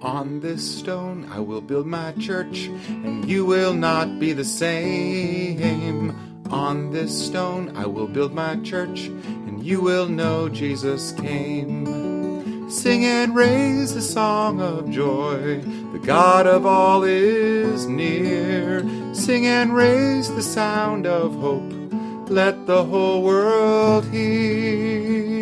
On this stone I will build my church, and you will not be the same. On this stone I will build my church, and you will know Jesus came. Sing and raise the song of joy, the God of all is near. Sing and raise the sound of hope, let the whole world hear.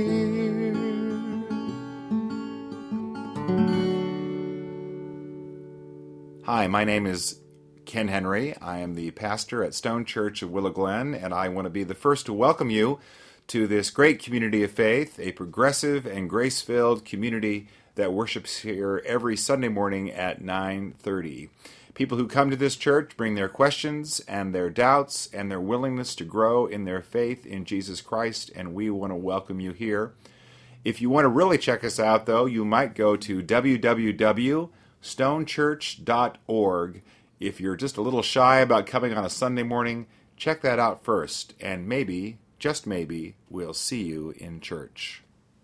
Hi, my name is Ken Henry. I am the pastor at Stone Church of Willow Glen, and I want to be the first to welcome you to this great community of faith, a progressive and grace-filled community that worships here every Sunday morning at 9:30. People who come to this church bring their questions and their doubts and their willingness to grow in their faith in Jesus Christ, and we want to welcome you here. If you want to really check us out, though, you might go to www.stonechurch.org. If you're just a little shy about coming on a Sunday morning, check that out first, and maybe, just maybe, we'll see you in church.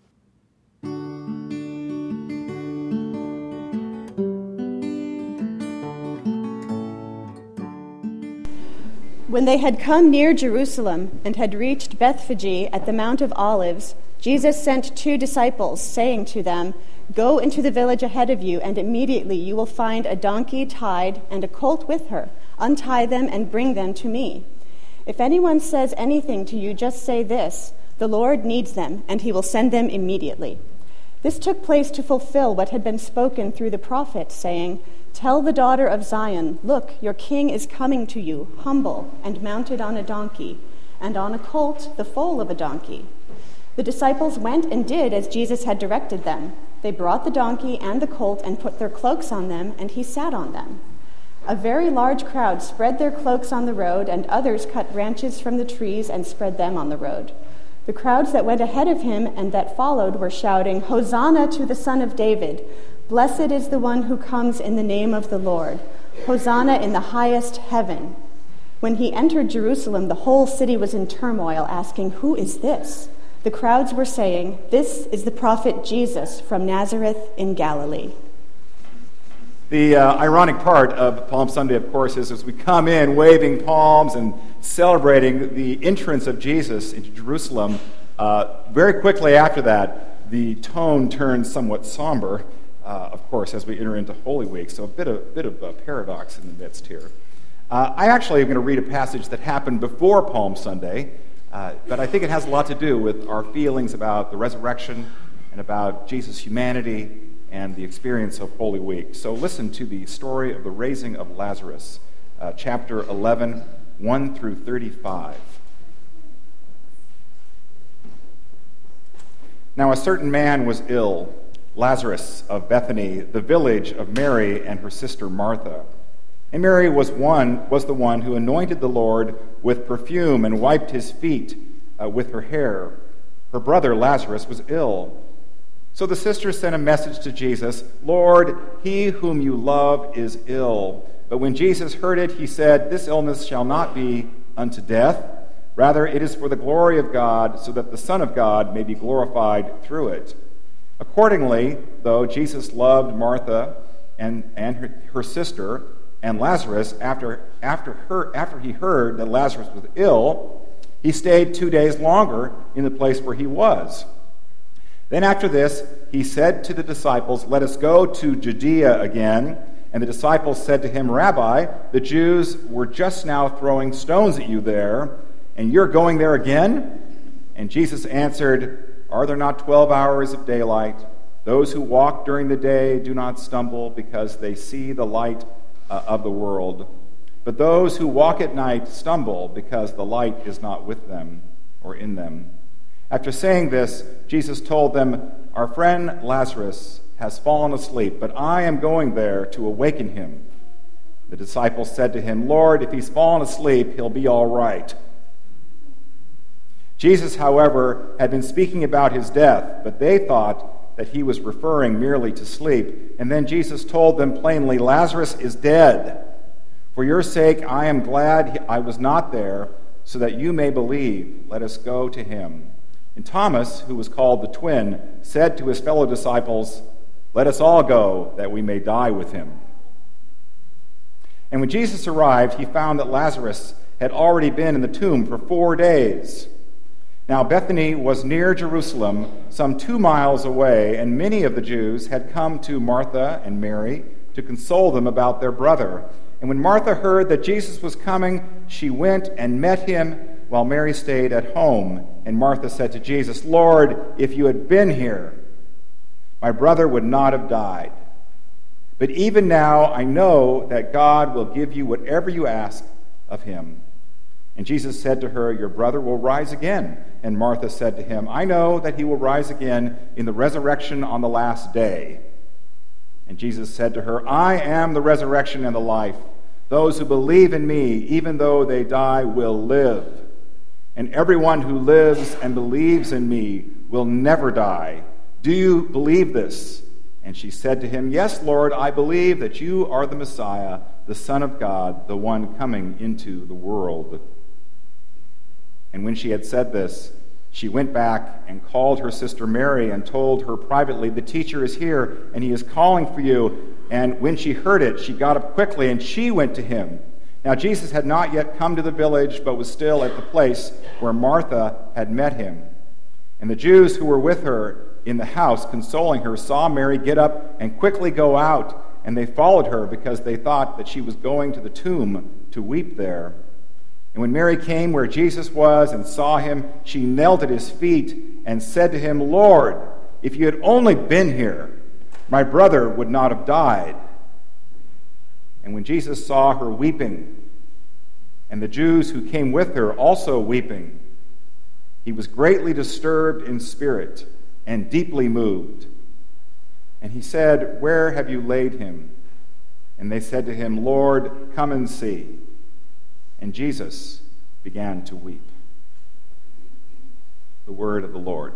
When they had come near Jerusalem and had reached Bethphage at the Mount of Olives, Jesus sent 2 disciples, saying to them, "Go into the village ahead of you, and immediately you will find a donkey tied and a colt with her. Untie them and bring them to me. If anyone says anything to you, just say this, 'The Lord needs them, and he will send them immediately.'" This took place to fulfill what had been spoken through the prophet, saying, "Tell the daughter of Zion, look, your king is coming to you, humble and mounted on a donkey, and on a colt, the foal of a donkey." The disciples went and did as Jesus had directed them. They brought the donkey and the colt and put their cloaks on them, and he sat on them. A very large crowd spread their cloaks on the road, and others cut branches from the trees and spread them on the road. The crowds that went ahead of him and that followed were shouting, "Hosanna to the Son of David! Blessed is the one who comes in the name of the Lord! Hosanna in the highest heaven!" When he entered Jerusalem, the whole city was in turmoil, asking, "Who is this?" The crowds were saying, "This is the prophet Jesus from Nazareth in Galilee." The ironic part of Palm Sunday, of course, is as we come in waving palms and celebrating the entrance of Jesus into Jerusalem, very quickly after that, the tone turns somewhat somber, of course, as we enter into Holy Week. So a bit of a paradox in the midst here. I actually am going to read a passage that happened before Palm Sunday, but I think it has a lot to do with our feelings about the resurrection and about Jesus' humanity and the experience of Holy Week. So listen to the story of the raising of Lazarus, chapter 11, 1 through 35. Now a certain man was ill, Lazarus of Bethany, the village of Mary and her sister Martha. And Mary was the one who anointed the Lord with perfume and wiped his feet with her hair. Her brother Lazarus was ill. So the sisters sent a message to Jesus, "Lord, he whom you love is ill." But when Jesus heard it, he said, "This illness shall not be unto death. Rather, it is for the glory of God, so that the Son of God may be glorified through it." Accordingly, though Jesus loved Martha and her sister, and Lazarus, after he heard that Lazarus was ill, he stayed 2 days longer in the place where he was. Then after this, he said to the disciples, "Let us go to Judea again." And the disciples said to him, "Rabbi, the Jews were just now throwing stones at you there, and you're going there again?" And Jesus answered, "Are there not 12 hours of daylight? Those who walk during the day do not stumble because they see the light of the world. But those who walk at night stumble because the light is not with them or in them." After saying this, Jesus told them, "Our friend Lazarus has fallen asleep, but I am going there to awaken him." The disciples said to him, "Lord, if he's fallen asleep, he'll be all right." Jesus, however, had been speaking about his death, but they thought that he was referring merely to sleep. And then Jesus told them plainly, "Lazarus is dead. For your sake, I am glad I was not there, so that you may believe. Let us go to him." And Thomas, who was called the twin, said to his fellow disciples, Let us all go, that we may die with him." And when Jesus arrived, he found that Lazarus had already been in the tomb for 4 days. Now Bethany was near Jerusalem, some 2 miles away, and many of the Jews had come to Martha and Mary to console them about their brother. And when Martha heard that Jesus was coming, she went and met him, while Mary stayed at home. And Martha said to Jesus, "Lord, if you had been here, my brother would not have died. But even now I know that God will give you whatever you ask of him." And Jesus said to her, "Your brother will rise again." And Martha said to him, "I know that he will rise again in the resurrection on the last day." And Jesus said to her, "I am the resurrection and the life. Those who believe in me, even though they die, will live. And everyone who lives and believes in me will never die. Do you believe this?" And she said to him, "Yes, Lord, I believe that you are the Messiah, the Son of God, the one coming into the world." And when she had said this, she went back and called her sister Mary and told her privately, "The teacher is here, and he is calling for you." And when she heard it, she got up quickly, and she went to him. Now Jesus had not yet come to the village, but was still at the place where Martha had met him. And the Jews who were with her in the house, consoling her, saw Mary get up and quickly go out, and they followed her because they thought that she was going to the tomb to weep there. And when Mary came where Jesus was and saw him, she knelt at his feet and said to him, "Lord, if you had only been here, my brother would not have died." And when Jesus saw her weeping, and the Jews who came with her also weeping, he was greatly disturbed in spirit and deeply moved. And he said, "Where have you laid him?" And they said to him, "Lord, come and see." And Jesus began to weep. The word of the Lord.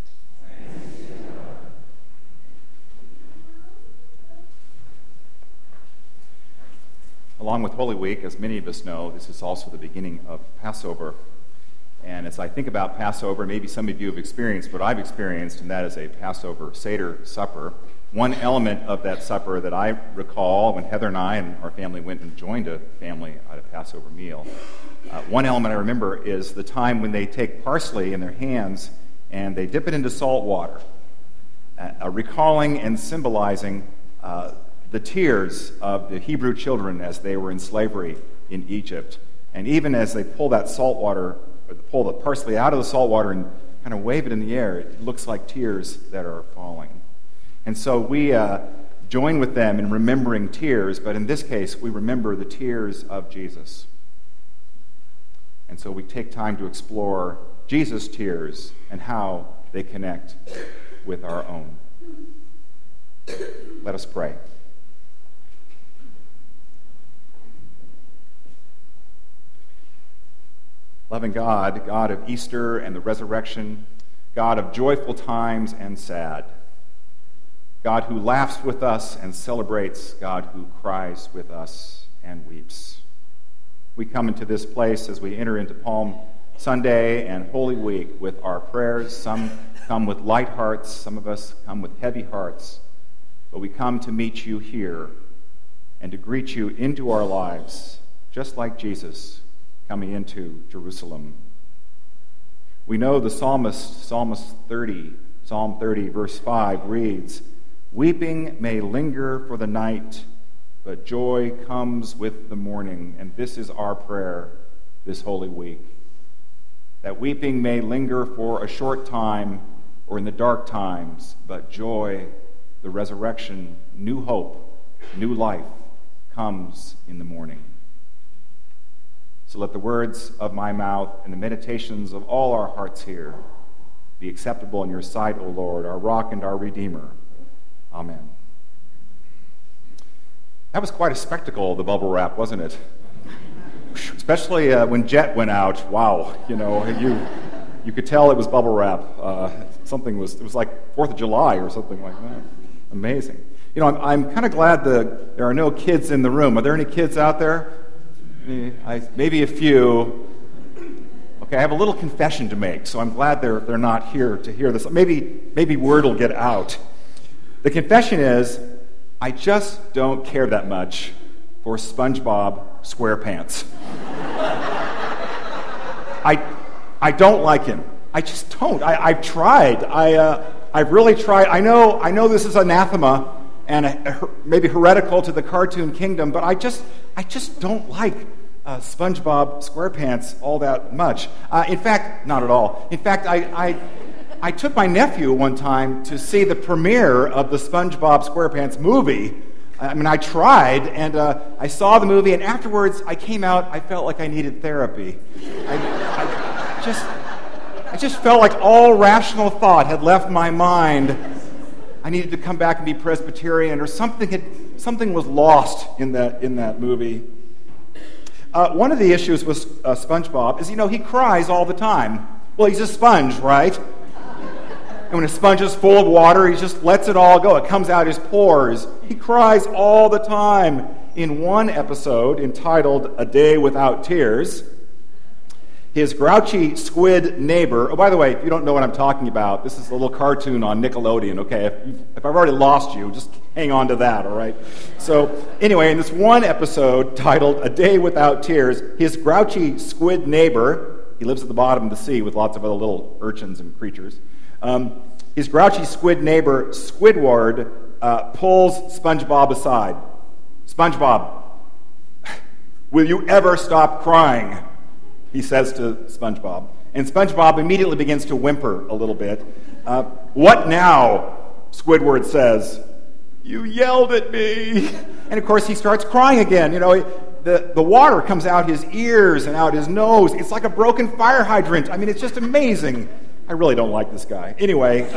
Along with Holy Week, as many of us know, this is also the beginning of Passover. And as I think about Passover, maybe some of you have experienced what I've experienced, and that is a Passover Seder supper. One element of that supper that I recall when Heather and I and our family went and joined a family at a Passover meal, one element I remember is the time when they take parsley in their hands and they dip it into salt water, recalling and symbolizing the tears of the Hebrew children as they were in slavery in Egypt. And even as they pull that salt water, or pull the parsley out of the salt water and kind of wave it in the air, it looks like tears that are falling. And so we join with them in remembering tears, but in this case, we remember the tears of Jesus. And so we take time to explore Jesus' tears and how they connect with our own. Let us pray. Loving God, God of Easter and the resurrection, God of joyful times and sad, God who laughs with us and celebrates, God who cries with us and weeps. We come into this place as we enter into Palm Sunday and Holy Week with our prayers. Some come with light hearts, some of us come with heavy hearts, but we come to meet you here and to greet you into our lives, just like Jesus coming into Jerusalem. We know the psalmist, Psalm 30, verse 5 reads, "Weeping may linger for the night, but joy comes with the morning." And this is our prayer this Holy Week, that weeping may linger for a short time or in the dark times, but joy, the resurrection, new hope, new life comes in the morning. So let the words of my mouth and the meditations of all our hearts here be acceptable in your sight, O Lord, our rock and our Redeemer. Amen. That was quite a spectacle, the bubble wrap, wasn't it? Especially when Jet went out. Wow, you could tell it was bubble wrap. It was like 4th of July or something like that. Amazing. I'm kind of glad that there are no kids in the room. Are there any kids out there? Maybe a few. Okay, I have a little confession to make, so I'm glad they're not here to hear this. Maybe word will get out. The confession is, I just don't care that much for SpongeBob SquarePants. I don't like him. I just don't. I've tried. I've really tried. I know this is anathema and maybe heretical to the cartoon kingdom, but I just don't like SpongeBob SquarePants all that much. In fact, not at all. In fact, I took my nephew one time to see the premiere of the SpongeBob SquarePants movie. I mean, I tried, and I saw the movie, and afterwards I came out, I felt like I needed therapy. I just felt like all rational thought had left my mind. I needed to come back and be Presbyterian, or something was lost in that movie. One of the issues with SpongeBob is, he cries all the time. Well, he's a sponge, right? And when a sponge is full of water, he just lets it all go. It comes out his pores. He cries all the time. In one episode entitled A Day Without Tears, his grouchy squid neighbor... Oh, by the way, if you don't know what I'm talking about, this is a little cartoon on Nickelodeon, okay? If I've already lost you, just hang on to that, all right? So, anyway, in this one episode titled A Day Without Tears, his grouchy squid neighbor, he lives at the bottom of the sea with lots of other little urchins and creatures, his grouchy squid neighbor, Squidward, pulls SpongeBob aside. SpongeBob, will you ever stop crying? He says to SpongeBob. And SpongeBob immediately begins to whimper a little bit. What now? Squidward says. You yelled at me. And of course he starts crying again. The water comes out his ears and out his nose. It's like a broken fire hydrant. I mean, it's just amazing. I really don't like this guy. Anyway,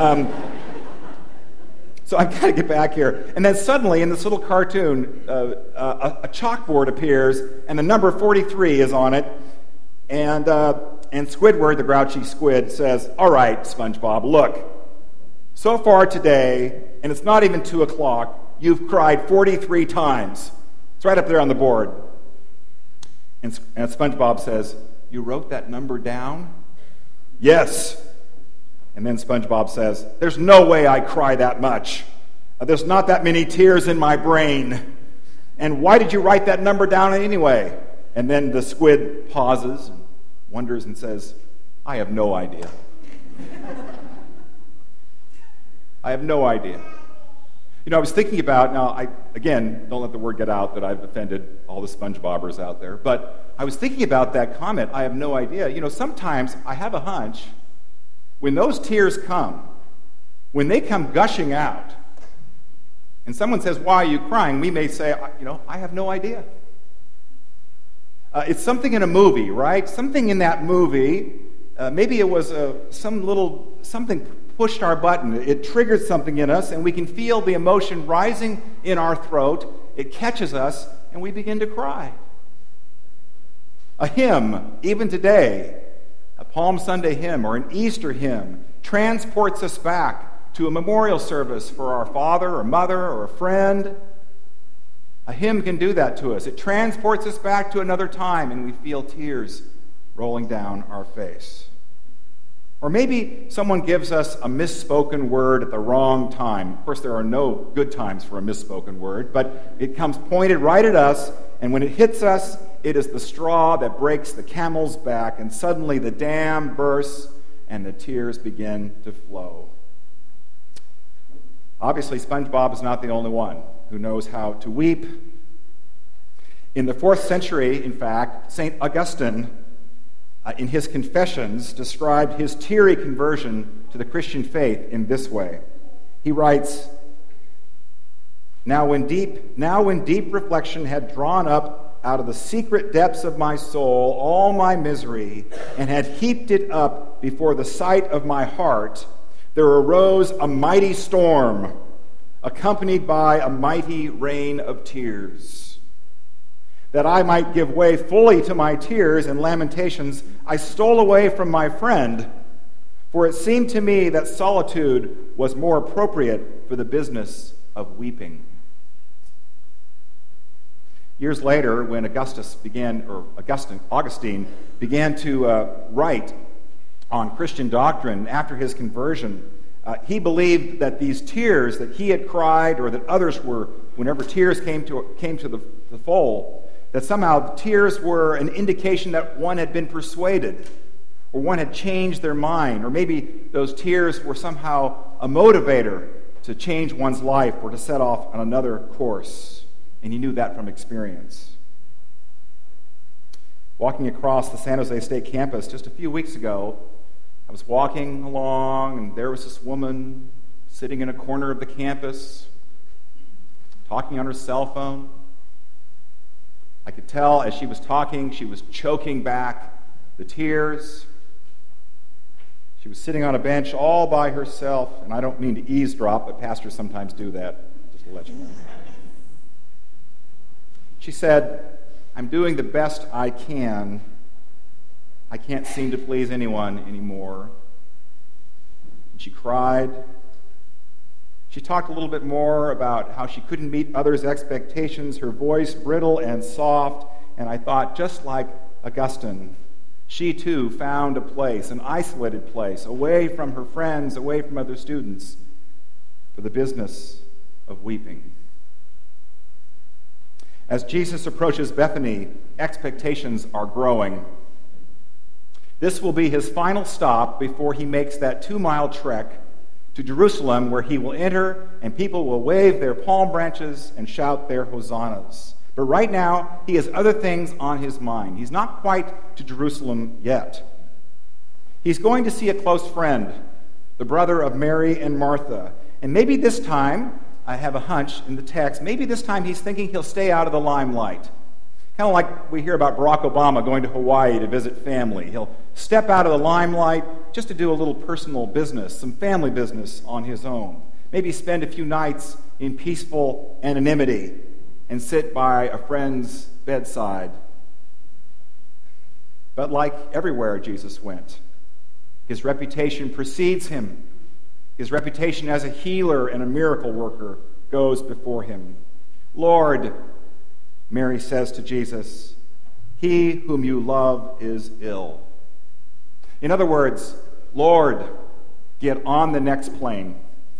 so I've got to get back here. And then suddenly, in this little cartoon, a chalkboard appears, and the number 43 is on it. And Squidward, the grouchy squid, says, all right, SpongeBob, look. So far today, and it's not even 2 o'clock, you've cried 43 times. It's right up there on the board. And SpongeBob says, you wrote that number down? Yes. And then SpongeBob says, there's no way I cry that much. There's not that many tears in my brain. And why did you write that number down anyway? And then the squid pauses and wonders and says, I have no idea. I have no idea. I was thinking about, again, don't let the word get out that I've offended all the SpongeBobbers out there, but I was thinking about that comment, I have no idea. Sometimes I have a hunch, when those tears come, when they come gushing out, and someone says, why are you crying? We may say, I have no idea. It's something in a movie, right? Something in that movie, maybe it was something pushed our button. It triggered something in us, and we can feel the emotion rising in our throat. It catches us, and we begin to cry. A hymn, even today, a Palm Sunday hymn or an Easter hymn, transports us back to a memorial service for our father or mother or a friend. A hymn can do that to us. It transports us back to another time, and we feel tears rolling down our face. Or maybe someone gives us a misspoken word at the wrong time. Of course, there are no good times for a misspoken word, but it comes pointed right at us, and when it hits us, it is the straw that breaks the camel's back, and suddenly the dam bursts, and the tears begin to flow. Obviously, SpongeBob is not the only one who knows how to weep. In the 4th century, in fact, St. Augustine, in his Confessions, described his teary conversion to the Christian faith in this way. He writes, Now when deep reflection had drawn up out of the secret depths of my soul all my misery, and had heaped it up before the sight of my heart, there arose a mighty storm, accompanied by a mighty rain of tears. That I might give way fully to my tears and lamentations, I stole away from my friend, for it seemed to me that solitude was more appropriate for the business of weeping. Years later, when Augustine began to write on Christian doctrine after his conversion, He believed that these tears that he had cried, or that others were, whenever tears came to the fold, that somehow tears were an indication that one had been persuaded, or one had changed their mind, or maybe those tears were somehow a motivator to change one's life or to set off on another course. And he knew that from experience. Walking across the San Jose State campus just a few weeks ago, I was walking along, and there was this woman sitting in a corner of the campus, talking on her cell phone. I could tell as she was talking, she was choking back the tears. She was sitting on a bench all by herself, and I don't mean to eavesdrop, but pastors sometimes do that, just to let you know. She said, "I'm doing the best I can. I can't seem to please anyone anymore." And she cried. She talked a little bit more about how she couldn't meet others' expectations, her voice brittle and soft, and I thought, just like Augustine, she too found a place, an isolated place, away from her friends, away from other students, for the business of weeping. As Jesus approaches Bethany, expectations are growing. This will be his final stop before he makes that 2-mile trek to Jerusalem, where he will enter and people will wave their palm branches and shout their hosannas. But right now, he has other things on his mind. He's not quite to Jerusalem yet. He's going to see a close friend, the brother of Mary and Martha. And maybe this time, I have a hunch in the text, maybe this time he's thinking he'll stay out of the limelight. Kind of like we hear about Barack Obama going to Hawaii to visit family. He'll step out of the limelight just to do a little personal business, some family business on his own. Maybe spend a few nights in peaceful anonymity and sit by a friend's bedside. But like everywhere Jesus went, his reputation precedes him. His reputation as a healer and a miracle worker goes before him. "Lord," Mary says to Jesus, "he whom you love is ill." In other words, "Lord, get on the next plane.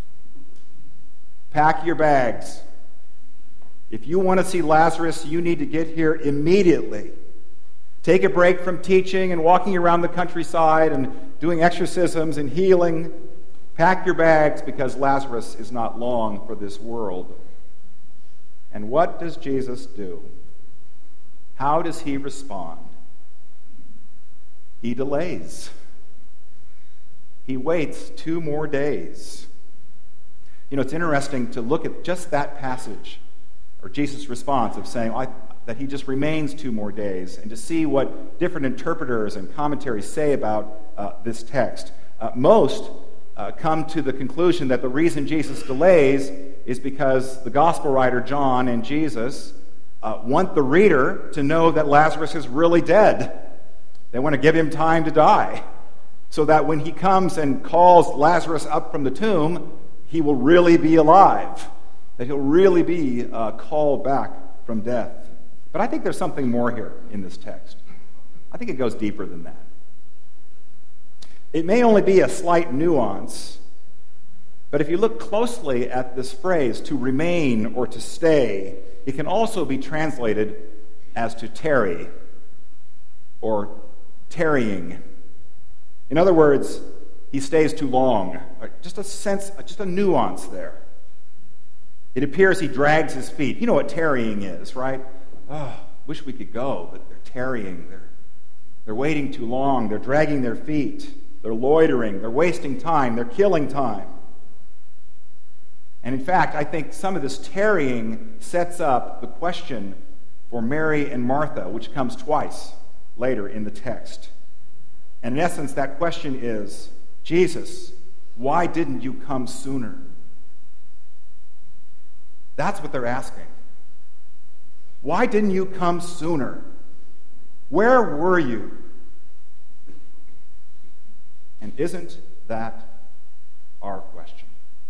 Pack your bags. If you want to see Lazarus, you need to get here immediately. Take a break from teaching and walking around the countryside and doing exorcisms and healing. Pack your bags because Lazarus is not long for this world." And what does Jesus do? How does he respond? He delays. He waits 2 more days. You know, it's interesting to look at just that passage, or Jesus' response of saying that he just remains 2 more days, and to see what different interpreters and commentaries say about this text. Most come to the conclusion that the reason Jesus delays is because the gospel writer John and Jesus want the reader to know that Lazarus is really dead. They want to give him time to die, so that when he comes and calls Lazarus up from the tomb, he will really be alive, that he'll really be called back from death. But I think there's something more here in this text. I think it goes deeper than that. It may only be a slight nuance, but if you look closely at this phrase, to remain or to stay, it can also be translated as to tarry or tarrying. In other words, he stays too long. Just a sense, just a nuance there. It appears he drags his feet. You know what tarrying is, right? Oh, wish we could go, but they're tarrying. They're waiting too long. They're dragging their feet. They're loitering. They're wasting time. They're killing time. And in fact, I think some of this tarrying sets up the question for Mary and Martha, which comes twice later in the text. And in essence, that question is, Jesus, why didn't you come sooner? That's what they're asking. Why didn't you come sooner? Where were you? And isn't that our question?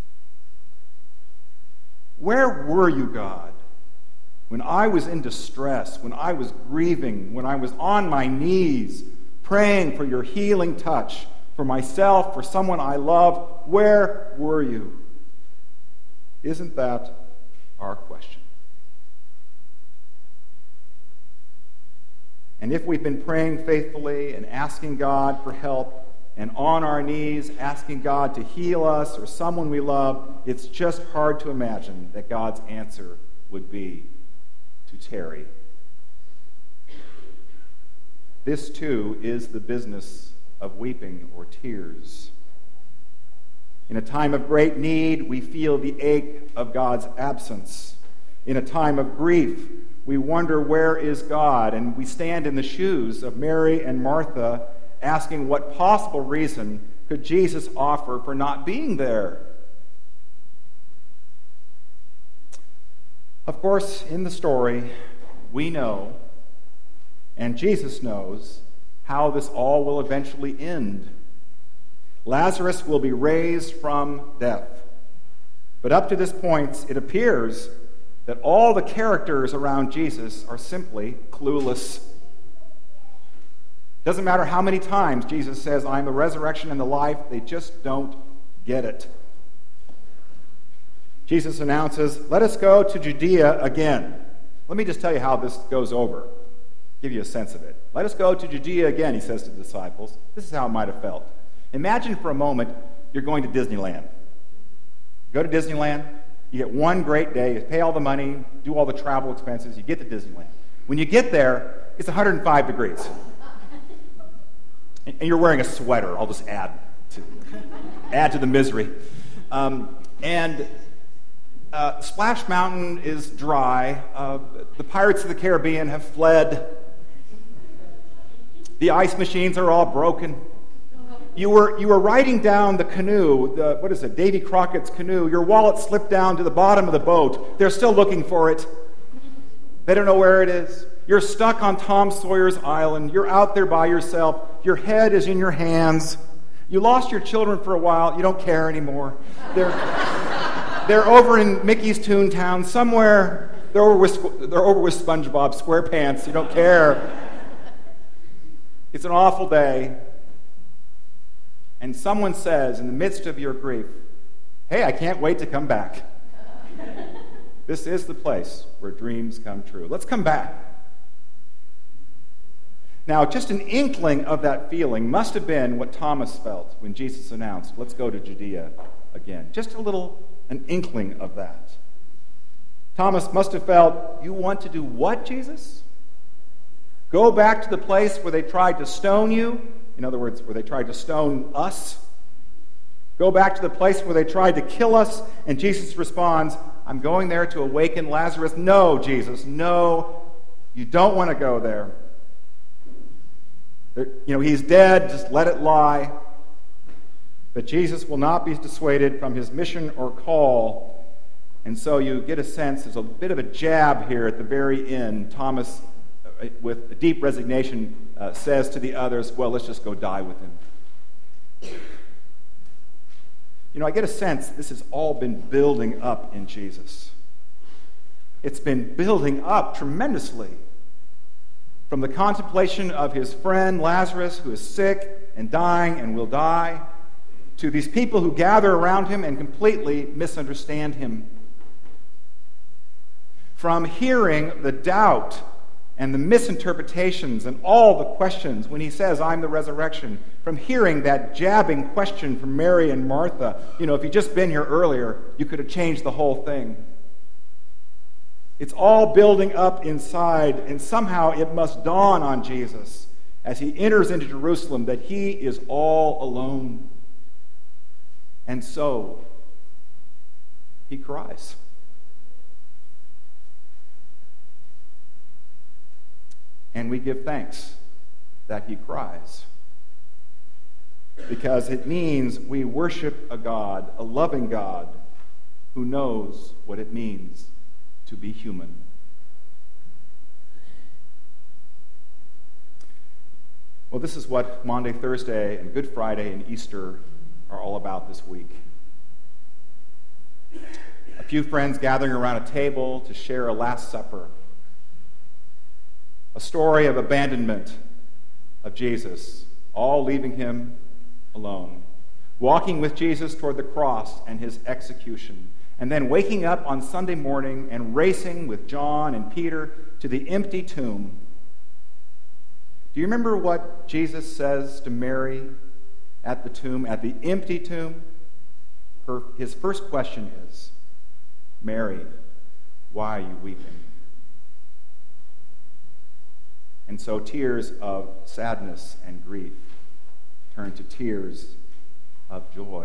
Where were you, God, when I was in distress, when I was grieving, when I was on my knees, praying for your healing touch, for myself, for someone I love? where were you? Isn't that our question? And if we've been praying faithfully and asking God for help, and on our knees asking God to heal us or someone we love, it's just hard to imagine that God's answer would be to tarry. This, too, is the business of weeping or tears. In a time of great need, we feel the ache of God's absence. In a time of grief, we wonder, where is God? And we stand in the shoes of Mary and Martha, asking what possible reason could Jesus offer for not being there? Of course, in the story, we know, and Jesus knows, how this all will eventually end. Lazarus will be raised from death. But up to this point, it appears that all the characters around Jesus are simply clueless. Doesn't matter how many times Jesus says, "I am the resurrection and the life," they just don't get it. Jesus announces, "Let us go to Judea again." Let me just tell you how this goes over, give you a sense of it. "Let us go to Judea again," he says to the disciples. This is how it might have felt. Imagine for a moment you're going to Disneyland. Go to Disneyland, you get one great day, you pay all the money, do all the travel expenses, you get to Disneyland. When you get there, it's 105 degrees. And you're wearing a sweater. I'll just add to the misery. Splash Mountain is dry. The Pirates of the Caribbean have fled. The ice machines are all broken. You were riding down the canoe, Davy Crockett's canoe. Your wallet slipped down to the bottom of the boat. They're still looking for it. They don't know where it is. You're stuck on Tom Sawyer's Island. You're out there by yourself. Your head is in your hands. You lost your children for a while. You don't care anymore. They're over in Mickey's Toontown somewhere. They're over with SpongeBob SquarePants. You don't care. It's an awful day. And someone says, in the midst of your grief, "Hey, I can't wait to come back. This is the place where dreams come true. Let's come back." Now, just an inkling of that feeling must have been what Thomas felt when Jesus announced, "Let's go to Judea again." Just an inkling of that. Thomas must have felt, "You want to do what, Jesus? Go back to the place where they tried to stone you?" In other words, where they tried to stone us? Go back to the place where they tried to kill us? And Jesus responds, "I'm going there to awaken Lazarus." "No, Jesus, no. You don't want to go there. He's dead, just let it lie." But Jesus will not be dissuaded from his mission or call. And so you get a sense, there's a bit of a jab here at the very end. Thomas, with deep resignation, says to the others, "Well, let's just go die with him." I get a sense this has all been building up in Jesus. It's been building up tremendously. From the contemplation of his friend Lazarus, who is sick and dying and will die, to these people who gather around him and completely misunderstand him. From hearing the doubt and the misinterpretations and all the questions when he says, "I'm the resurrection," from hearing that jabbing question from Mary and Martha, if you'd just been here earlier, you could have changed the whole thing. It's all building up inside, and somehow it must dawn on Jesus as he enters into Jerusalem that he is all alone. And so, he cries. And we give thanks that he cries, because it means we worship a God, a loving God, who knows what it means to be human. Well, this is what Maundy, Thursday, and Good Friday and Easter are all about this week. A few friends gathering around a table to share a Last Supper. A story of abandonment of Jesus, all leaving him alone. walking with Jesus toward the cross and his execution, and then waking up on Sunday morning and racing with John and Peter to the empty tomb. Do you remember what Jesus says to Mary at the tomb, at the empty tomb? His first question is, "Mary, why are you weeping?" And so tears of sadness and grief turn to tears of joy.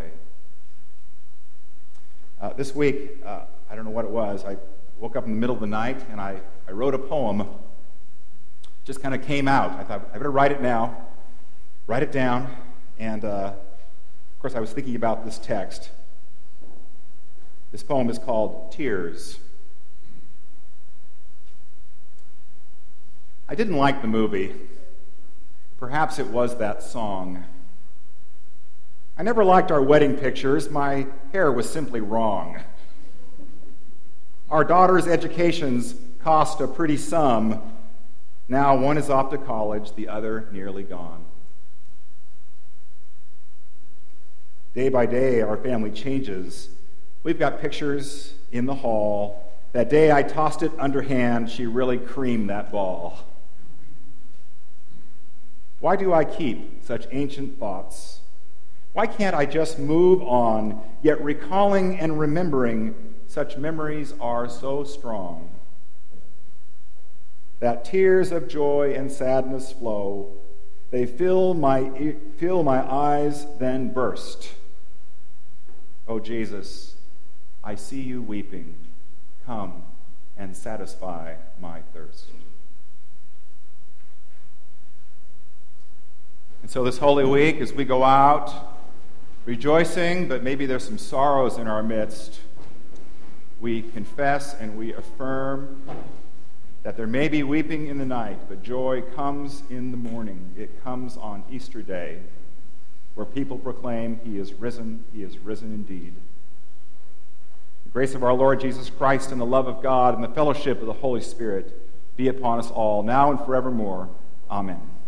This week, I don't know what it was, I woke up in the middle of the night and I wrote a poem. Just kind of came out. I thought, I better write it now, write it down, and of course I was thinking about this text. This poem is called Tears. I didn't like the movie. Perhaps it was that song. I never liked our wedding pictures. My hair was simply wrong. Our daughter's educations cost a pretty sum. Now one is off to college, the other nearly gone. Day by day, our family changes. We've got pictures in the hall. That day I tossed it underhand, she really creamed that ball. Why do I keep such ancient thoughts? Why can't I just move on, yet recalling and remembering, such memories are so strong? That tears of joy and sadness flow, they fill my eyes, then burst. Oh Jesus, I see you weeping. Come and satisfy my thirst. And so this Holy Week, as we go out rejoicing, but maybe there's some sorrows in our midst, we confess and we affirm that there may be weeping in the night, but joy comes in the morning. It comes on Easter Day, where people proclaim, He is risen indeed. The grace of our Lord Jesus Christ and the love of God and the fellowship of the Holy Spirit be upon us all, now and forevermore. Amen.